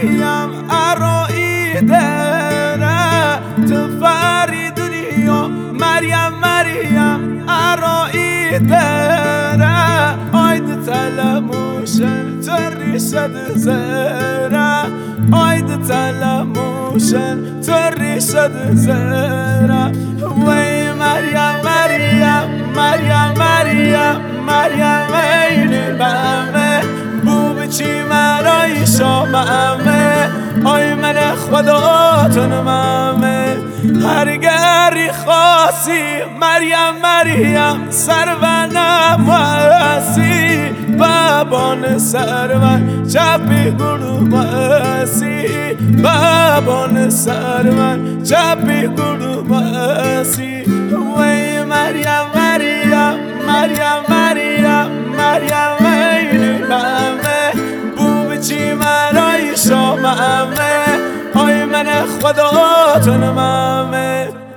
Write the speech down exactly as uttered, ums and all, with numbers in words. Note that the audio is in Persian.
مریم ارائیده تو فری دنیا مریم مریم ارائیده آید تلموشن تری شد زهره آید تلموشن تری شد زهره وی مریم مریم مریم مریم مریم این بامه بوب چی مرای شامه آی من خدا تنمامه هر گری خاصی مریم مریم سرونم واسی بابان سرون چپی گلو واسی بابان سرون چپی گلو واسی وی مریم مریم مریم مریم مریم این بامه بوب چی مرای شامه آی من خدا تنمامه